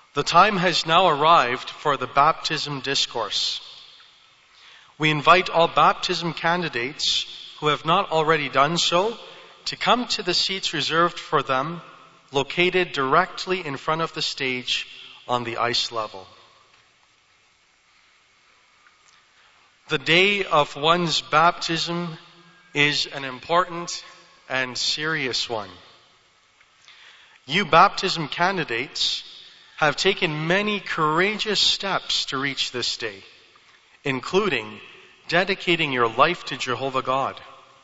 The time has now arrived for the baptism discourse. We invite all baptism candidates who have not already done so to come to the seats reserved for them, located directly in front of the stage on the ice level. The day of one's baptism is an important and serious one. You baptism candidates have taken many courageous steps to reach this day, including dedicating your life to Jehovah God.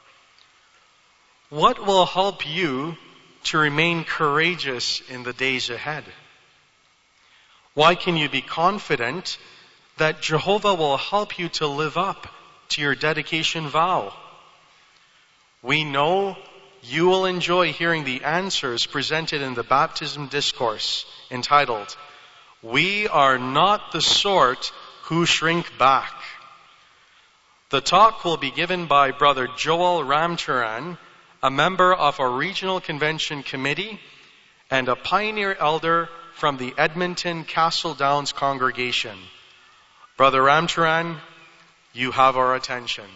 What will help you to remain courageous in the days ahead? Why can you be confident that Jehovah will help you to live up to your dedication vow? We know you will enjoy hearing the answers presented in the baptism discourse entitled, "We Are Not the Sort Who Shrink Back." The talk will be given by Brother Joel Ramcharan, a member of our Regional Convention Committee and a pioneer elder from the Edmonton Castle Downs congregation. Brother Ramcharan, you have our attention.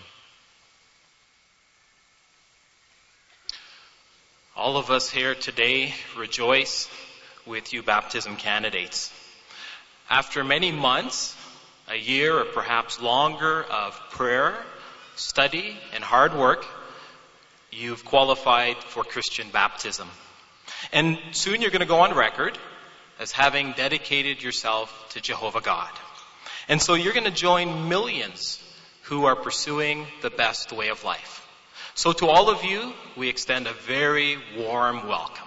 All of us here today rejoice with you baptism candidates. After many months, a year or perhaps longer of prayer, study, and hard work, you've qualified for Christian baptism. And soon you're going to go on record as having dedicated yourself to Jehovah God. And so you're going to join millions who are pursuing the best way of life. So to all of you, we extend a very warm welcome.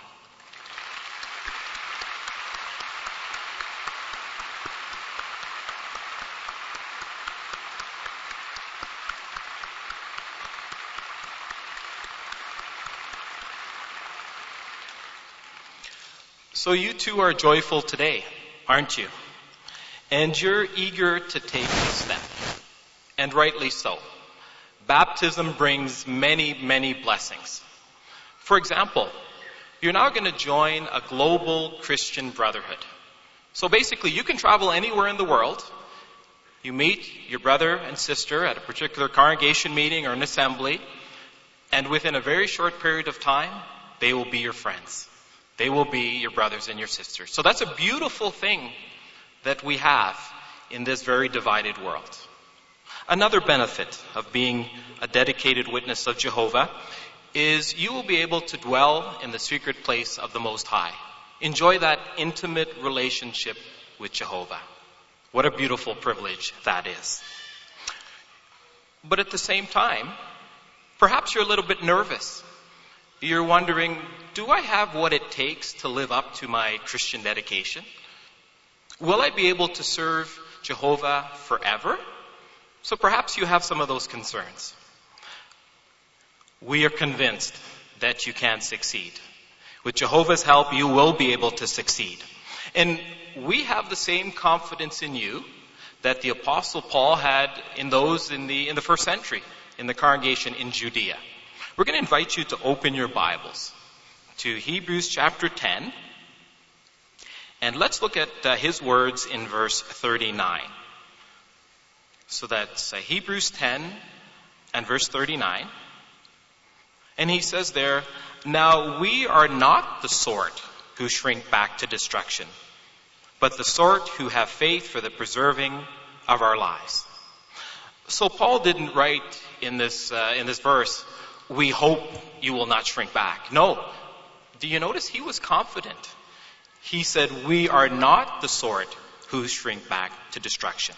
So you too are joyful today, aren't you? And you're eager to take the step. And rightly so. Baptism brings many, many blessings. For example, you're now going to join a global Christian brotherhood. So basically, you can travel anywhere in the world. You meet your brother and sister at a particular congregation meeting or an assembly, and within a very short period of time, they will be your friends. They will be your brothers and your sisters. So that's a beautiful thing that we have in this very divided world. Another benefit of being a dedicated witness of Jehovah is you will be able to dwell in the secret place of the Most High. Enjoy that intimate relationship with Jehovah. What a beautiful privilege that is. But at the same time, perhaps you're a little bit nervous. You're wondering, do I have what it takes to live up to my Christian dedication? Will I be able to serve Jehovah forever? So perhaps you have some of those concerns. We are convinced that you can succeed. With Jehovah's help, you will be able to succeed. And we have the same confidence in you that the Apostle Paul had in those in the first century, in the congregation in Judea. We're going to invite you to open your Bibles to Hebrews chapter 10. And let's look at his words in verse 39. So that's Hebrews 10 and verse 39. And he says there, "Now we are not the sort who shrink back to destruction, but the sort who have faith for the preserving of our lives." So Paul didn't write in this verse, "We hope you will not shrink back." No. Do you notice he was confident? He said, "We are not the sort who shrink back to destruction."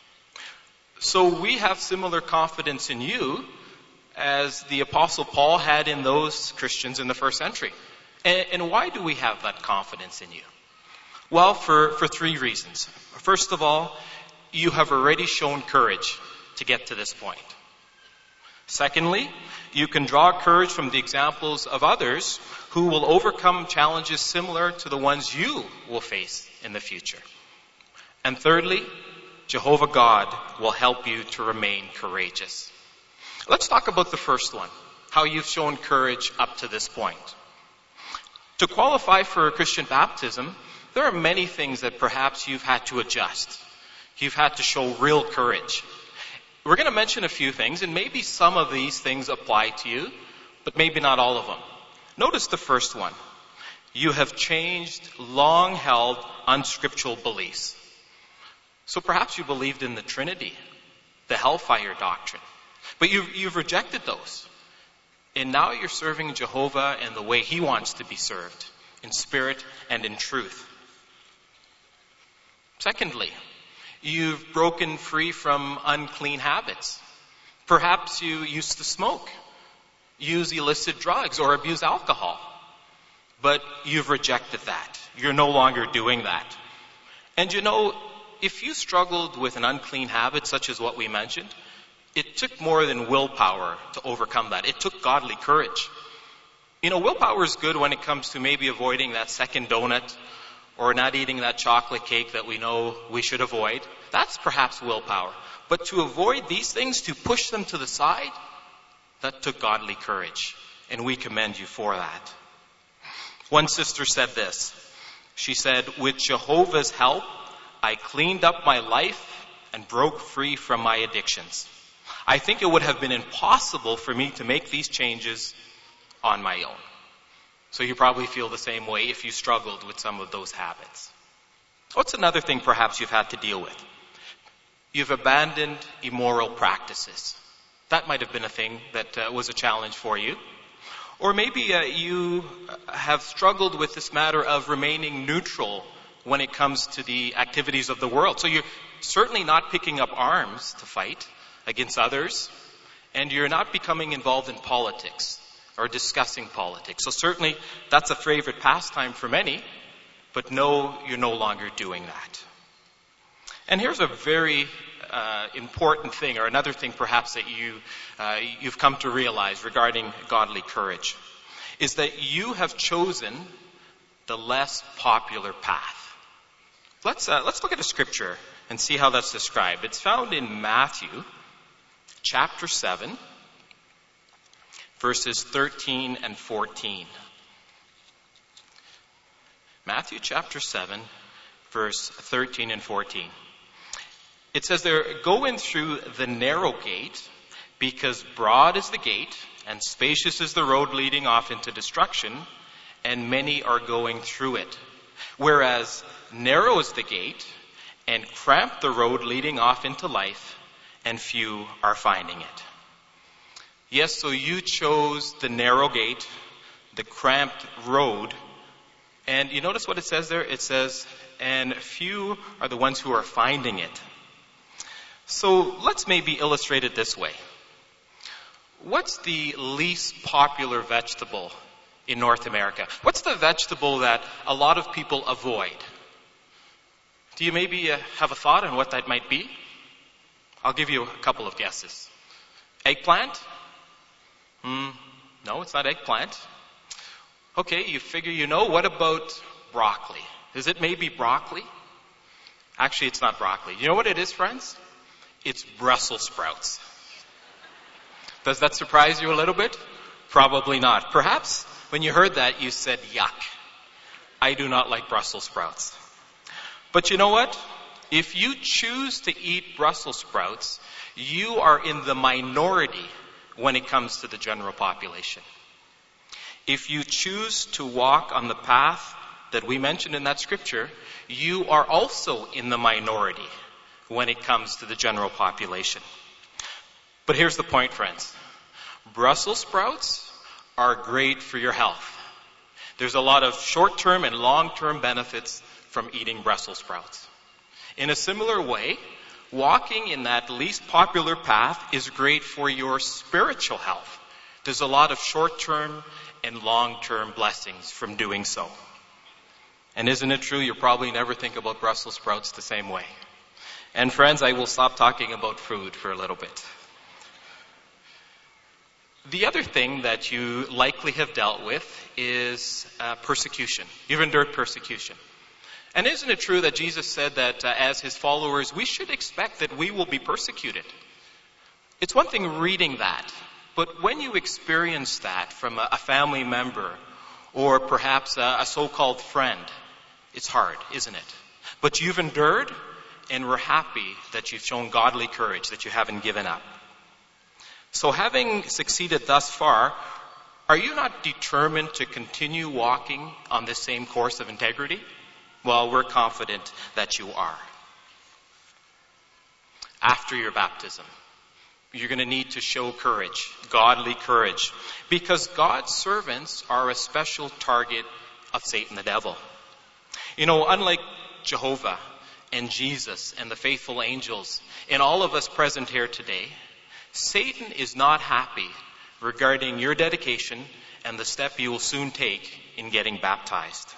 So we have similar confidence in you as the Apostle Paul had in those Christians in the first century. And why do we have that confidence in you? Well, for three reasons. First of all, you have already shown courage to get to this point. Secondly, you can draw courage from the examples of others who will overcome challenges similar to the ones you will face in the future. And thirdly, Jehovah God will help you to remain courageous. Let's talk about the first one, how you've shown courage up to this point. To qualify for Christian baptism, there are many things that perhaps you've had to adjust. You've had to show real courage. We're going to mention a few things, and maybe some of these things apply to you, but maybe not all of them. Notice the first one. You have changed long-held unscriptural beliefs. So perhaps you believed in the Trinity, the hellfire doctrine, but you've rejected those. And now you're serving Jehovah in the way He wants to be served, in spirit and in truth. Secondly, you've broken free from unclean habits. Perhaps you used to smoke, use illicit drugs, or abuse alcohol. But you've rejected that. You're no longer doing that. And you know, if you struggled with an unclean habit, such as what we mentioned, it took more than willpower to overcome that. It took godly courage. You know, willpower is good when it comes to maybe avoiding that second donut or not eating that chocolate cake that we know we should avoid. That's perhaps willpower. But to avoid these things, to push them to the side, that took godly courage. And we commend you for that. One sister said this. She said, with Jehovah's help, I cleaned up my life and broke free from my addictions. I think it would have been impossible for me to make these changes on my own. So you probably feel the same way if you struggled with some of those habits. What's another thing perhaps you've had to deal with? You've abandoned immoral practices. That might have been a thing that was a challenge for you. Or maybe you have struggled with this matter of remaining neutral when it comes to the activities of the world. So you're certainly not picking up arms to fight against others, and you're not becoming involved in politics or discussing politics. So certainly that's a favorite pastime for many, but no, you're no longer doing that. And here's a very important thing, or another thing perhaps that you've come to realize regarding godly courage, is that you have chosen the less popular path. Let's look at a scripture and see how that's described. It's found in Matthew chapter 7, verses 13 and 14. Matthew chapter 7, verse 13 and 14. It says there, go in through the narrow gate, because broad is the gate, and spacious is the road leading off into destruction, and many are going through it. Whereas narrow is the gate, and cramped the road leading off into life, and few are finding it. Yes, so you chose the narrow gate, the cramped road, and you notice what it says there? It says, and few are the ones who are finding it. So let's maybe illustrate it this way. What's the least popular vegetable in North America? What's the vegetable that a lot of people avoid? Do you maybe have a thought on what that might be? I'll give you a couple of guesses. Eggplant? No, it's not eggplant. Okay, you figure you know. What about broccoli? Is it maybe broccoli? Actually, it's not broccoli. You know what it is, friends? It's Brussels sprouts. Does that surprise you a little bit? Probably not. Perhaps when you heard that, you said, yuck. I do not like Brussels sprouts. But you know what? If you choose to eat Brussels sprouts, you are in the minority when it comes to the general population. If you choose to walk on the path that we mentioned in that scripture, you are also in the minority when it comes to the general population. But here's the point, friends. Brussels sprouts are great for your health. There's a lot of short-term and long-term benefits from eating Brussels sprouts. In a similar way, walking in that least popular path is great for your spiritual health. There's a lot of short-term and long-term blessings from doing so. And isn't it true, you probably never think about Brussels sprouts the same way. And friends, I will stop talking about food for a little bit. The other thing that you likely have dealt with is persecution. You've endured persecution. And isn't it true that Jesus said that as his followers, we should expect that we will be persecuted? It's one thing reading that, but when you experience that from a family member or perhaps a so-called friend, It's hard, isn't it? But you've endured, and we're happy that you've shown godly courage, that you haven't given up. So having succeeded thus far, are you not determined to continue walking on this same course of integrity? Well, we're confident that you are. After your baptism, you're going to need to show courage, godly courage, because God's servants are a special target of Satan the devil. You know, unlike Jehovah and Jesus and the faithful angels and all of us present here today, Satan is not happy regarding your dedication and the step you will soon take in getting baptized.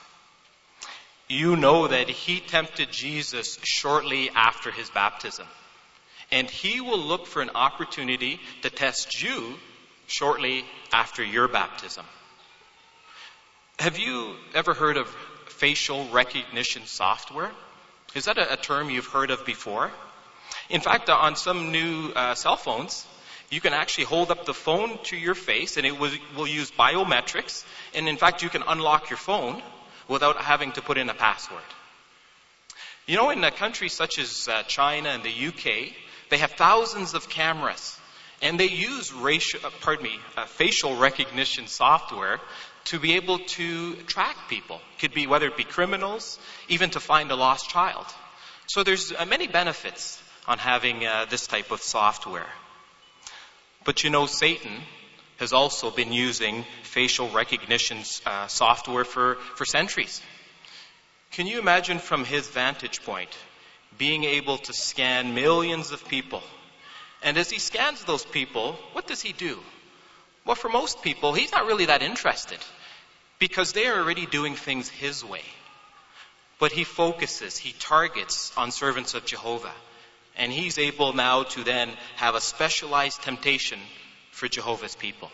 You know that he tempted Jesus shortly after his baptism, and he will look for an opportunity to test you shortly after your baptism. Have you ever heard of facial recognition software? Is that a term you've heard of before? In fact, on some new cell phones, you can actually hold up the phone to your face, and it will use biometrics. And in fact, you can unlock your phone without having to put in a password. You know, in countries such as China and the UK, they have thousands of cameras, and they use facial recognition software to be able to track people. Could be whether it be criminals, even to find a lost child. So there's many benefits on having this type of software. But you know, Satan has also been using facial recognition software for centuries. Can you imagine from his vantage point being able to scan millions of people? And as he scans those people, what does he do? Well, for most people, he's not really that interested because they are already doing things his way. But he focuses, he targets on servants of Jehovah. And he's able now to then have a specialized temptation for Jehovah's people.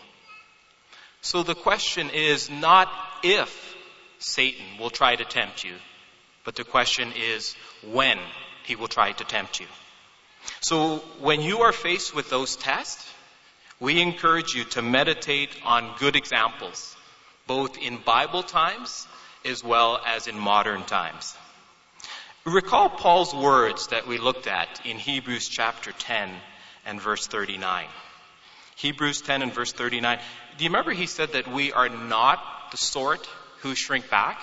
So the question is not if Satan will try to tempt you, but the question is when he will try to tempt you. So when you are faced with those tests, we encourage you to meditate on good examples, both in Bible times as well as in modern times. Recall Paul's words that we looked at in Hebrews chapter 10 and verse 39. Hebrews 10 and verse 39. Do you remember he said that we are not the sort who shrink back?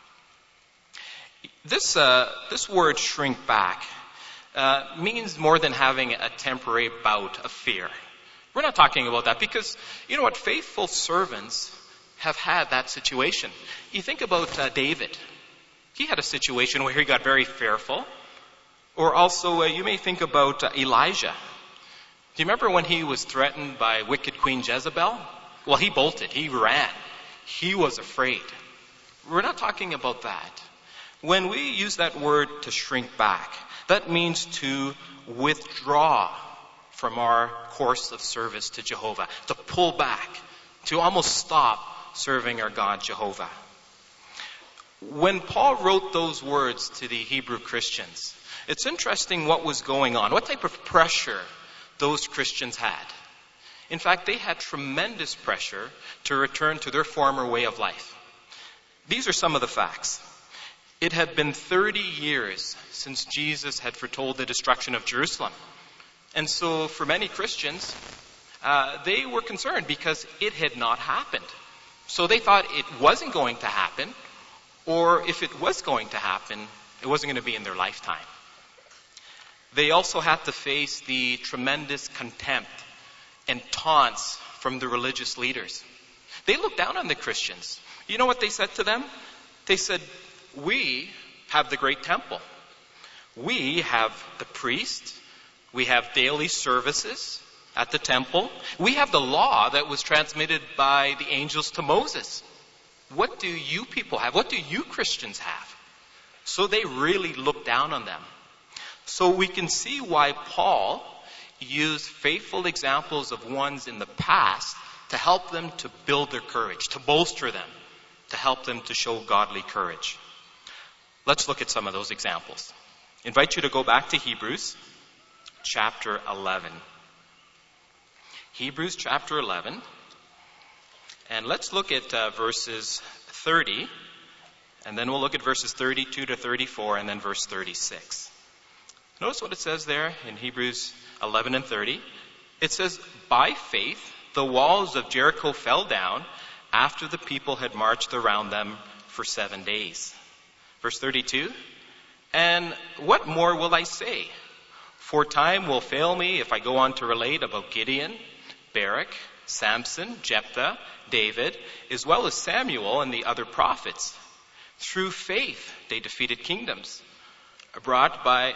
This word shrink back means more than having a temporary bout of fear. We're not talking about that because, you know what, faithful servants have had that situation. You think about David. He had a situation where he got very fearful. Or also, you may think about Elijah. Do you remember when he was threatened by wicked Queen Jezebel? Well, he bolted. He ran. He was afraid. We're not talking about that. When we use that word to shrink back, that means to withdraw from our course of service to Jehovah, to pull back, to almost stop serving our God Jehovah. When Paul wrote those words to the Hebrew Christians, it's interesting what was going on, what type of pressure those Christians had. In fact, they had tremendous pressure to return to their former way of life. These are some of the facts. It had been 30 years since Jesus had foretold the destruction of Jerusalem. And so for many Christians, they were concerned because it had not happened. So they thought it wasn't going to happen, or if it was going to happen, it wasn't going to be in their lifetime. They also had to face the tremendous contempt and taunts from the religious leaders. They looked down on the Christians. You know what they said to them? They said, we have the great temple. We have the priest. We have daily services at the temple. We have the law that was transmitted by the angels to Moses. What do you people have? What do you Christians have? So they really looked down on them. So we can see why Paul used faithful examples of ones in the past to help them to build their courage, to bolster them, to help them to show godly courage. Let's look at some of those examples. I invite you to go back to Hebrews chapter 11. Hebrews chapter 11. And let's look at verses 30 And then we'll look at verses 32 to 34 and then verse 36. Notice what it says there in Hebrews 11 and 30. It says, by faith, the walls of Jericho fell down after the people had marched around them for 7 days. Verse 32, and what more will I say? For time will fail me if I go on to relate about Gideon, Barak, Samson, Jephthah, David, as well as Samuel and the other prophets. Through faith they defeated kingdoms, brought by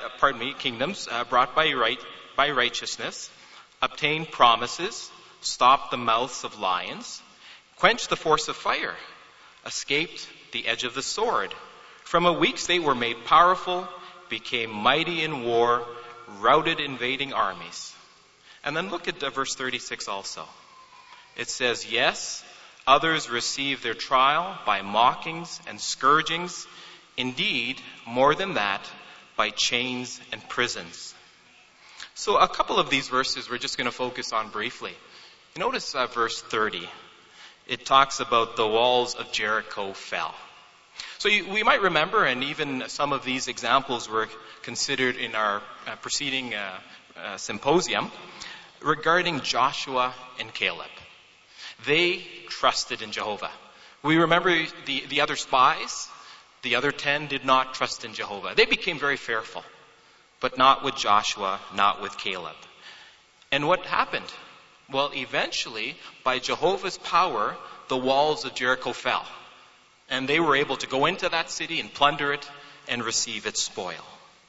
righteousness, obtained promises, stopped the mouths of lions, quenched the force of fire, escaped the edge of the sword. From a weak state were made powerful, became mighty in war, routed invading armies. And then look at verse 36 also. It says, yes, others receive their trial by mockings and scourgings. Indeed, more than that, by chains and prisons. So a couple of these verses we're just going to focus on briefly. Notice verse 30. It talks about the walls of Jericho fell. So we might remember, and even some of these examples were considered in our preceding symposium, regarding Joshua and Caleb. They trusted in Jehovah. We remember the other spies, the other 10 did not trust in Jehovah. They became very fearful, but not with Joshua, not with Caleb. And what happened? Well, eventually, by Jehovah's power, the walls of Jericho fell. And they were able to go into that city and plunder it and receive its spoil.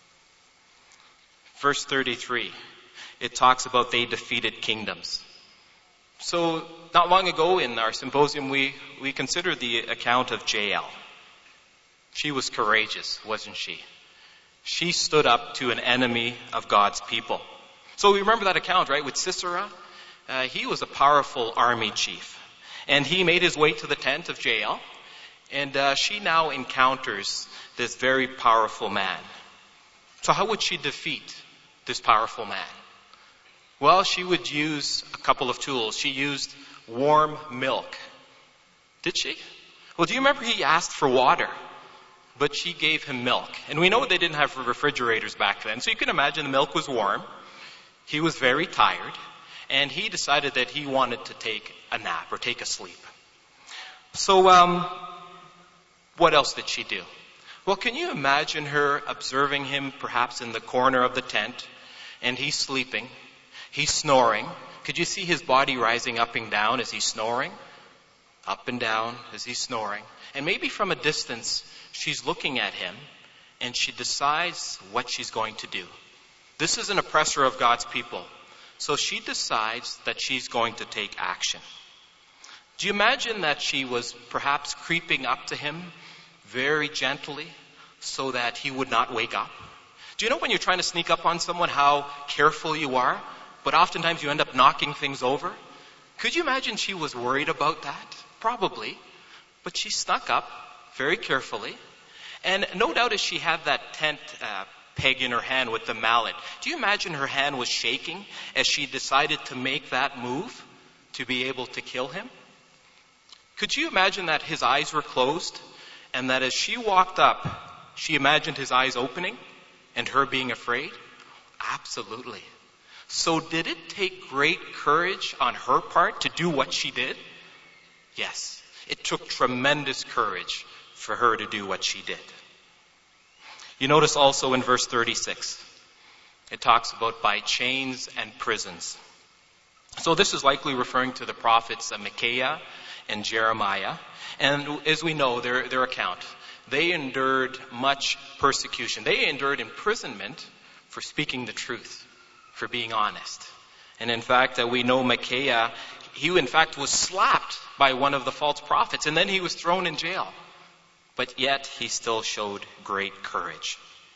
Verse 33, it talks about they defeated kingdoms. So, not long ago in our symposium, we considered the account of Jael. She was courageous, wasn't she? She stood up to an enemy of God's people. So we remember that account, right, with Sisera. He was a powerful army chief. And he made his way to the tent of Jael. And she now encounters this very powerful man. So how would she defeat this powerful man? Well, she would use a couple of tools. She used warm milk. Did she? Well, do you remember he asked for water? But she gave him milk. And we know they didn't have refrigerators back then. So you can imagine the milk was warm. He was very tired. And he decided that he wanted to take a nap or take a sleep. So, what else did she do? Well, can you imagine her observing him perhaps in the corner of the tent, and he's sleeping, he's snoring. Could you see his body rising up and down as he's snoring? Up and down as he's snoring. And maybe from a distance, she's looking at him, and she decides what she's going to do. This is an oppressor of God's people. So she decides that she's going to take action. Do you imagine that she was perhaps creeping up to him very gently so that he would not wake up? Do you know when you're trying to sneak up on someone how careful you are, but oftentimes you end up knocking things over? Could you imagine she was worried about that? Probably. But she snuck up very carefully. And no doubt as she had that tent peg in her hand with the mallet, do you imagine her hand was shaking as she decided to make that move to be able to kill him? Could you imagine that his eyes were closed and that as she walked up, she imagined his eyes opening and her being afraid? Absolutely. So did it take great courage on her part to do what she did? Yes. It took tremendous courage for her to do what she did. You notice also in verse 36, it talks about by chains and prisons. So this is likely referring to the prophets Micaiah and Jeremiah. And as we know, their account, they endured much persecution. They endured imprisonment for speaking the truth, for being honest. And in fact, we know Micaiah, he in fact was slapped by one of the false prophets, and then he was thrown in jail. But yet he still showed great courage.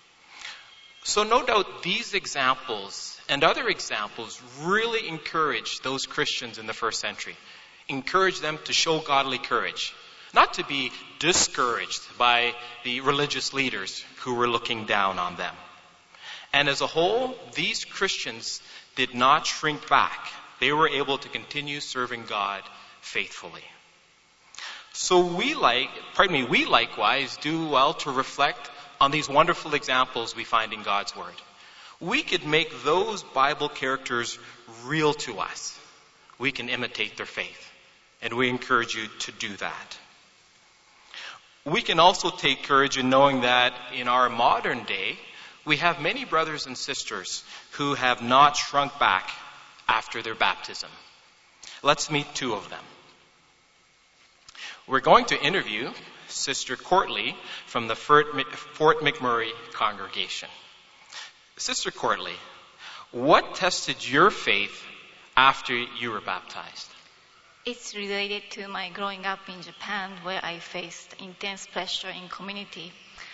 So no doubt these examples and other examples really encourage those Christians in the first century. Encourage them to show godly courage. Not to be discouraged by the religious leaders who were looking down on them. And as a whole, these Christians did not shrink back. They were able to continue serving God faithfully. So we likewise do well to reflect on these wonderful examples we find in God's Word. We could make those Bible characters real to us. We can imitate their faith. And we encourage you to do that. We can also take courage in knowing that in our modern day, we have many brothers and sisters who have not shrunk back after their baptism. Let's meet two of them. We're going to interview Sister Courtly from the Fort McMurray congregation. Sister Courtly, what tested your faith after you were baptized? It's related to my growing up in Japan, where I faced intense pressure in community.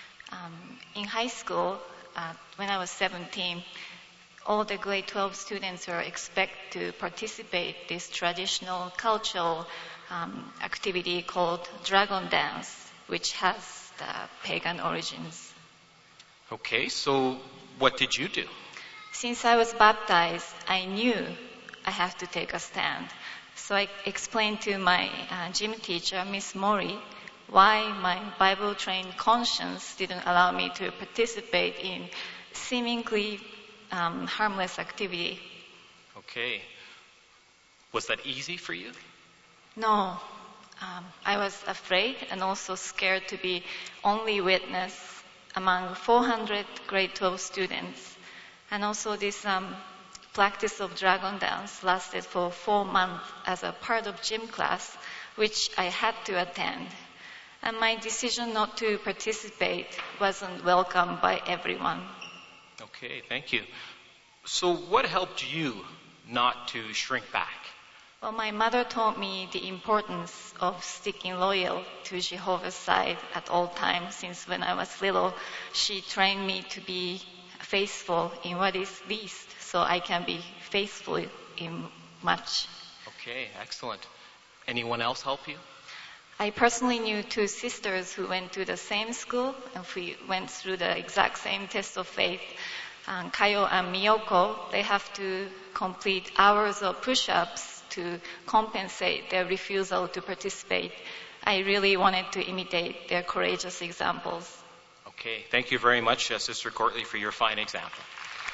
In high school, when I was 17, all the grade 12 students are expected to participate this traditional cultural activity called dragon dance, which has the pagan origins. Okay, so what did you do? Since I was baptized, I knew I had to take a stand. So I explained to my gym teacher, Miss Mori, why my Bible-trained conscience didn't allow me to participate in seemingly harmless activity. Okay. Was that easy for you? No. I was afraid and also scared to be only witness among 400 grade 12 students. And also this practice of dragon dance lasted for 4 months as a part of gym class, which I had to attend. And my decision not to participate wasn't welcomed by everyone. Okay, thank you. So what helped you not to shrink back? Well, my mother taught me the importance of sticking loyal to Jehovah's side at all times. Since when I was little, she trained me to be faithful in what is least, so I can be faithful in much. Okay, excellent. Anyone else help you? I personally knew two sisters who went to the same school, and we went through the exact same test of faith. Kayo and Miyoko, they have to complete hours of push-ups to compensate their refusal to participate. I really wanted to imitate their courageous examples. Okay, thank you very much, Sister Courtly, for your fine example.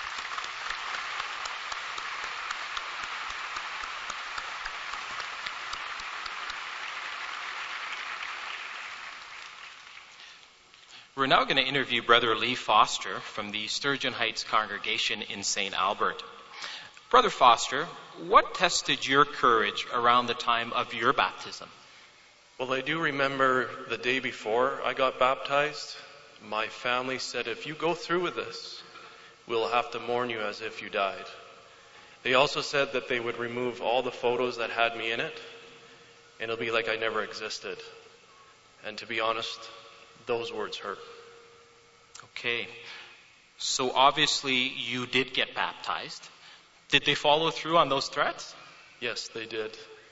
We're now going to interview Brother Lee Foster from the Sturgeon Heights congregation in St. Albert. Brother Foster, what tested your courage around the time of your baptism? Well, I do remember the day before I got baptized, my family said, if you go through with this, we'll have to mourn you as if you died. They also said that they would remove all the photos that had me in it, and it'll be like I never existed. And to be honest, those words hurt. Okay. So obviously you did get baptized. Did they follow through on those threats? Yes, they did.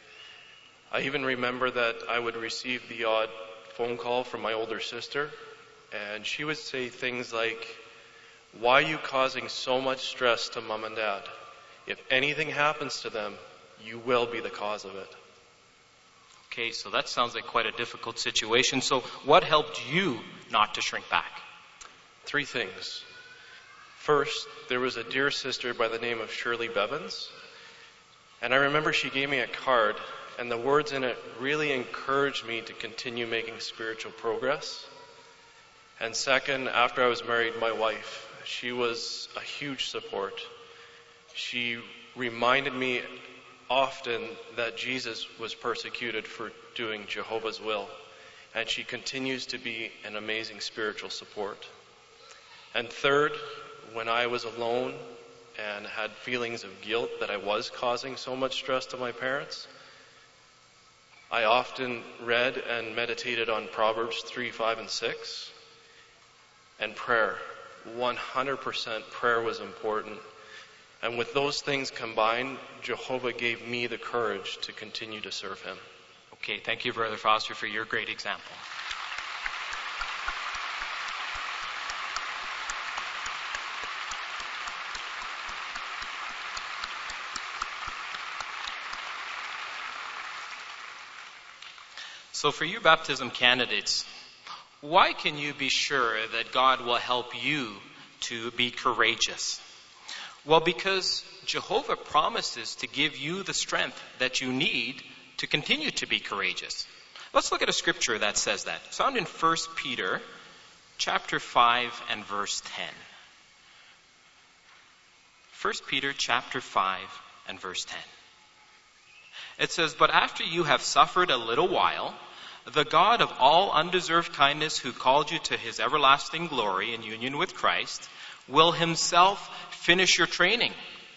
I even remember that I would receive the odd phone call from my older sister, and she would say things like, why are you causing so much stress to Mom and Dad? If anything happens to them, you will be the cause of it. Okay, so that sounds like quite a difficult situation. So what helped you not to shrink back? 3 things. First, there was a dear sister by the name of Shirley Bevins, and I remember she gave me a card, and the words in it really encouraged me to continue making spiritual progress. And second, after I was married, my wife, she was a huge support. She reminded me often that Jesus was persecuted for doing Jehovah's will, and she continues to be an amazing spiritual support. And third, when I was alone and had feelings of guilt that I was causing so much stress to my parents, I often read and meditated on Proverbs 3, 5, and 6, and prayer. 100% prayer was important. And with those things combined, Jehovah gave me the courage to continue to serve him. Okay, thank you, Brother Foster, for your great example. So for you baptism candidates, why can you be sure that God will help you to be courageous? Well, because Jehovah promises to give you the strength that you need to continue to be courageous. Let's look at a scripture that says that. It's found in 1 Peter chapter 5 and verse 10. 1 Peter chapter 5 and verse 10. It says, "But after you have suffered a little while, the God of all undeserved kindness, who called you to his everlasting glory in union with Christ, will himself finish your training.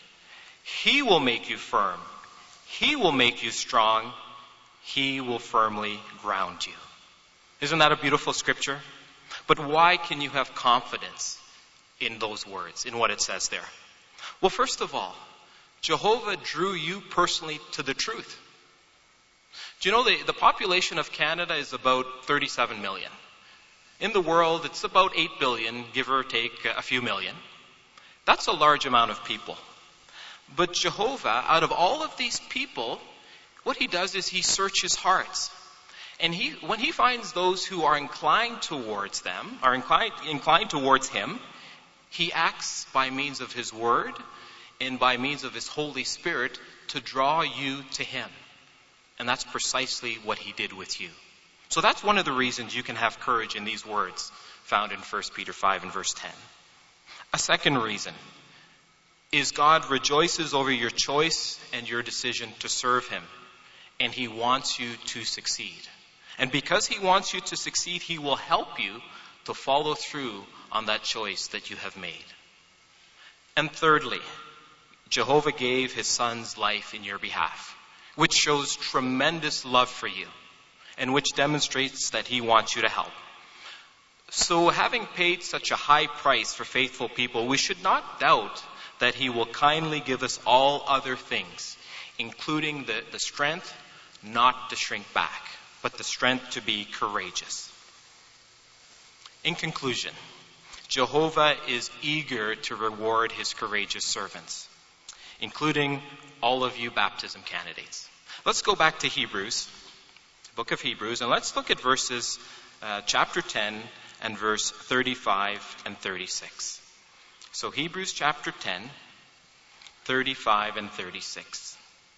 He will make you firm. He will make you strong. He will firmly ground you." Isn't that a beautiful scripture? But why can you have confidence in those words, in what it says there? Well, first of all, Jehovah drew you personally to the truth. Do you know the population of Canada is about 37 million? In the world, it's about 8 billion, give or take a few million. That's a large amount of people. But Jehovah, out of all of these people, what he does is he searches hearts. And when he finds those who are inclined towards them, are inclined towards him, he acts by means of his word and by means of his Holy Spirit to draw you to him. And that's precisely what he did with you. So that's one of the reasons you can have courage in these words found in 1 Peter 5 and verse 10. A second reason is God rejoices over your choice and your decision to serve him. And he wants you to succeed. And because he wants you to succeed, he will help you to follow through on that choice that you have made. And thirdly, Jehovah gave his son's life in your behalf, which shows tremendous love for you and which demonstrates that he wants you to help. So having paid such a high price for faithful people, we should not doubt that he will kindly give us all other things, including the strength not to shrink back, but the strength to be courageous. In conclusion, Jehovah is eager to reward his courageous servants, including all of you baptism candidates. Let's go back to Hebrews, the book of Hebrews, and let's look at verses chapter 10 and verse 35 and 36. So Hebrews chapter 10, 35 and 36.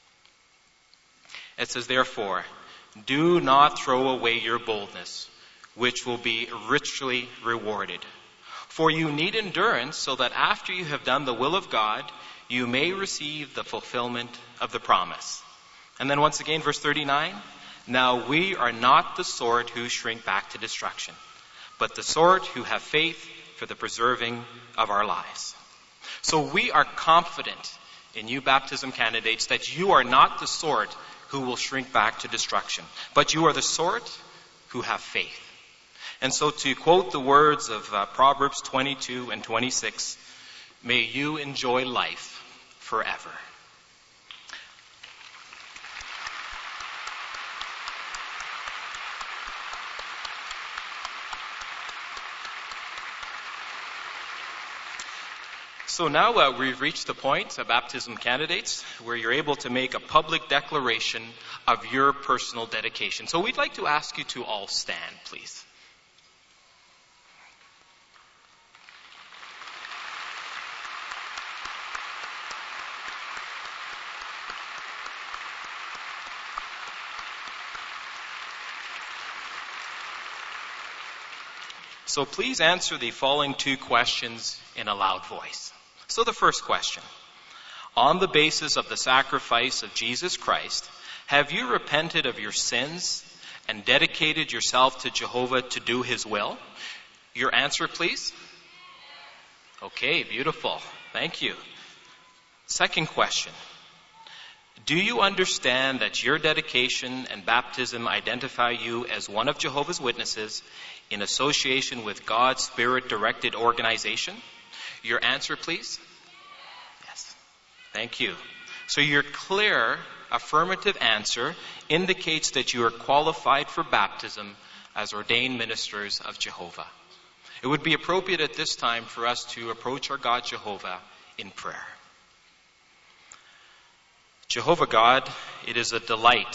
It says, "Therefore, do not throw away your boldness, which will be richly rewarded. For you need endurance, so that after you have done the will of God, you may receive the fulfillment of the promise." And then once again, verse 39, "Now we are not the sort who shrink back to destruction, but the sort who have faith for the preserving of our lives." So we are confident in you baptism candidates that you are not the sort who will shrink back to destruction, but you are the sort who have faith. And so to quote the words of Proverbs 22 and 26, may you enjoy life forever. So now we've reached the point, baptism candidates, where you're able to make a public declaration of your personal dedication. So we'd like to ask you to all stand, please. So please answer the following two questions in a loud voice. So the first question, on the basis of the sacrifice of Jesus Christ, have you repented of your sins and dedicated yourself to Jehovah to do his will? Your answer, please. Okay, beautiful. Thank you. Second question, do you understand that your dedication and baptism identify you as one of Jehovah's Witnesses in association with God's Spirit-directed organization? Your answer, please? Yes. Thank you. So your clear, affirmative answer indicates that you are qualified for baptism as ordained ministers of Jehovah. It would be appropriate at this time for us to approach our God Jehovah in prayer. Jehovah God, it is a delight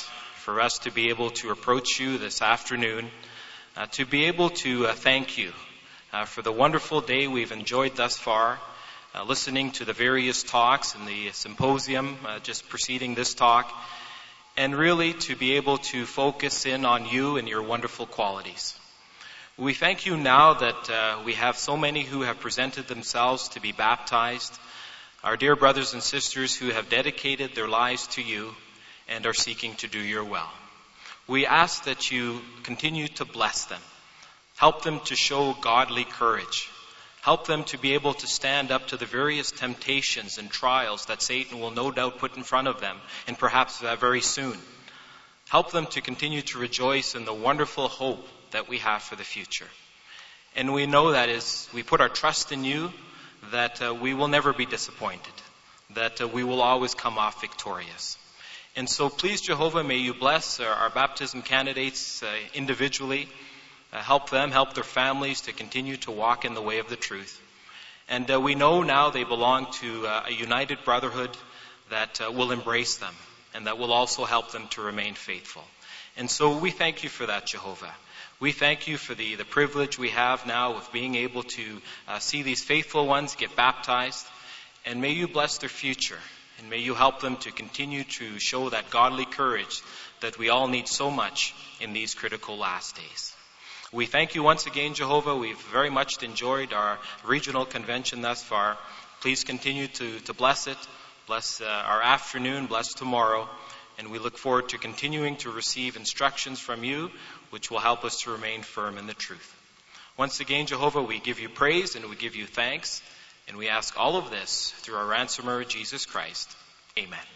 for us to be able to approach you this afternoon, to be able to thank you for the wonderful day we've enjoyed thus far, listening to the various talks in the symposium just preceding this talk, and really to be able to focus in on you and your wonderful qualities. We thank you now that we have so many who have presented themselves to be baptized, our dear brothers and sisters who have dedicated their lives to you and are seeking to do your will. We ask that you continue to bless them. Help them to show godly courage. Help them to be able to stand up to the various temptations and trials that Satan will no doubt put in front of them, and perhaps very soon. Help them to continue to rejoice in the wonderful hope that we have for the future. And we know that as we put our trust in you, that we will never be disappointed, that we will always come off victorious. And so please, Jehovah, may you bless our baptism candidates individually. Help them, help their families to continue to walk in the way of the truth. And we know now they belong to a united brotherhood that will embrace them and that will also help them to remain faithful. And so we thank you for that, Jehovah. We thank you for the privilege we have now of being able to see these faithful ones get baptized. And may you bless their future. And may you help them to continue to show that godly courage that we all need so much in these critical last days. We thank you once again, Jehovah. We've very much enjoyed our regional convention thus far. Please continue to bless it. Bless our afternoon. Bless tomorrow. And we look forward to continuing to receive instructions from you, which will help us to remain firm in the truth. Once again, Jehovah, we give you praise and we give you thanks. And we ask all of this through our ransomer, Jesus Christ. Amen.